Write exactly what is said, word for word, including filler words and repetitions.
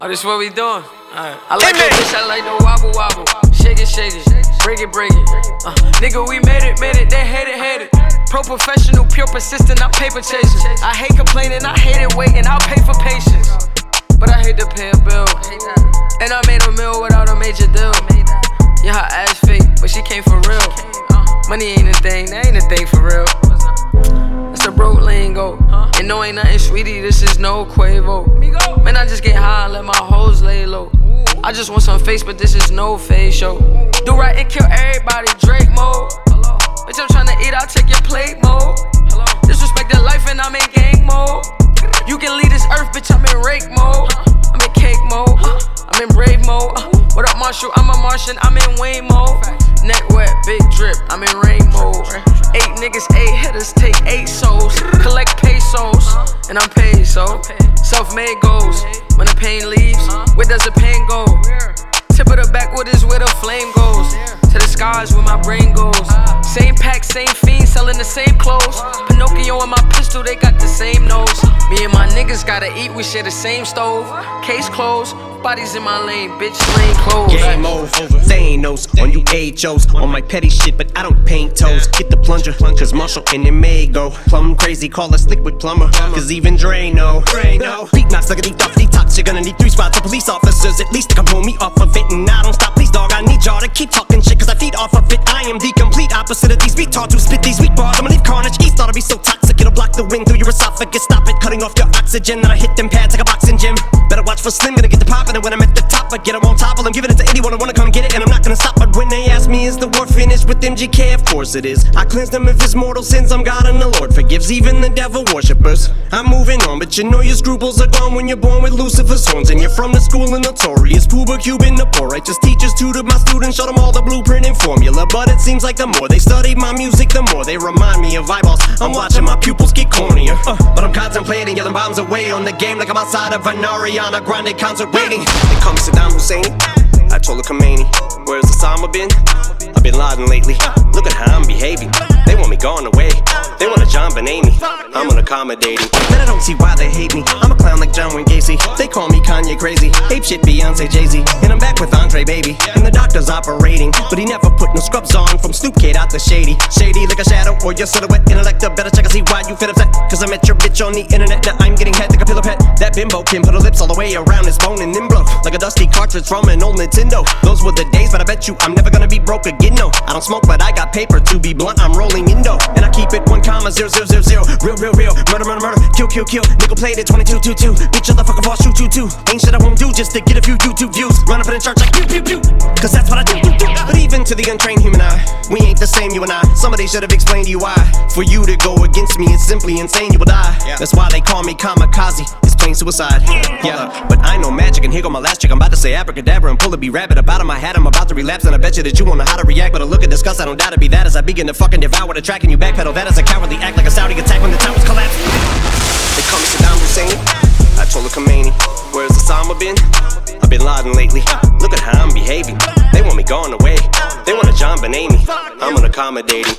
Oh, this what we doing? Alright. I like that bitch, I like the wobble wobble. Shake it, shake it, break it, break it. Uh, nigga, we made it, made it, they hate it, hate it. Pro professional, pure persistent, I'm paper chasing. I hate complaining, I hate it waiting, I'll pay for patience. But I hate to pay a bill. And I made a meal without a major deal. Yeah, her ass fake, but she came for real. Money ain't a thing, that ain't a thing for real. That's a broke lingo. And no, ain't nothing sweetie, this is no Quavo. Man, I just get high and let my hoes lay low. I just want some face, but this is no face show. Do right and kill everybody, Drake mode. Bitch, I'm tryna eat, I'll take your plate mode. Disrespect the life and I'm in gang mode. You can leave this earth, bitch, I'm in rake mode. I'm in cake mode, I'm in brave mode. What up, Marshall? I'm a Martian, I'm in Wayne mode. Neck wet, big drip, I'm in rain mode. Eight niggas, eight hitters, take eight souls. Collect pesos, and I'm paid, so self-made goals. When the pain leaves, where does the pain go? Tip of the backwood is where the flame goes. To the skies where my brain goes. Same pack, same fiend, selling the same clothes. Pinocchio and my pistol, they got the same nose. Me and my niggas gotta eat, we share the same stove. Case closed, bodies in my lane, bitch, lane closed. Game over, Thanos on you H Os. On my petty shit, but I don't paint toes. Get the plunger, cause Marshall and it may go plum crazy, call us liquid plumber. Cause even Dre know. Beat knocks like a deep off detox. You're gonna need three spots of police officers. At least they can pull me off of it. And I don't stop, please dog, I need y'all to keep talking shit, cause I feed off of it. I am the complete opposite of these retards who spit these weak bars. I'ma leave carnage east, thought I'd be so toxic. It'll block the wind through your esophagus. Stop it, cutting off your oxygen. Then I hit them pads like a boxing gym. Better watch for Slim, gonna get the poppin'. And when I'm at the top, I get them on top. Well, I'm giving it to anyone who wanna come get it, and I'm not gonna stop. But when they ask me, is the war finished with M G K? Of course it is. I cleanse them of his mortal sins. I'm God and the Lord forgives even the devil worshippers. I'm moving on, but you know your scruples are gone when you're born with Lucifer's horns. And you're from the school of notorious Puba Cuban, the poor righteous teachers tutored my students, showed them all the blueprint and formula. But it seems like the more they study my music, the more they remind me of eyeballs. I'm watching my pupils get cornier, uh, but I'm contemplating, yelling bombs away on the game like I'm outside of an Ariana Grande concert waiting. It comes Saddam Hussein, I told her Khomeini, where's Osama been? I've been Laden lately. Look at how I'm behaving. They want me gone away. They want a John Benet. I'm unaccommodating. Then I don't see why they hate me. I'm a clown like John Wayne Gacy. They call me Kanye crazy. Ape shit Beyonce Jay-Z. And I'm back with Andre Baby. And the doctor's operating, but he never put no scrubs on. From Snoop Kid out the shady. Shady like a shadow or your silhouette. Intellect, better check and see why you feel upset. Cause I met your bitch on the internet. Now I'm getting head like a pillow pet. That bimbo can put her lips all the way around his bone and then blow like a dusty cartridge from an old Nintendo. Those were the days, but I bet you I'm never gonna be broke again, no. I don't smoke, but I got paper. To be blunt, I'm rolling Indo. And I keep it one comma zero zero zero zero. Real, real, real. Murder, murder, murder. Kill, kill, kill. Nickel plated twenty-two two two. Bitch, shut the fuck up, I'll shoot you too. Ain't shit I won't do just to get a few YouTube views. Run up in the church like pew, pew, pew. Cause that's what I do, do, do. But even to the untrained human eye, we ain't the same, you and I. Somebody should have explained to you why. For you to go against me, it's simply insane, you will die. Yeah. That's why they call me kamikaze. It's plain suicide. Yeah, but I know magic, and here go my last trick. I'm about to say abracadabra and pull a B-rabbit up out of my hat. I'm about to relapse, and I bet you that you won't know how to react. But I look at disgust, I don't doubt it be that as I begin to fucking devour the track and you backpedal. That is a cowardly act like a Saudi attack when the towers collapse. They call me Saddam Hussein, I told her Khomeini, where's Osama been? I've been Laden lately. Look at how I'm behaving. They want me gone away. They want a John Benet. I'm unaccommodating.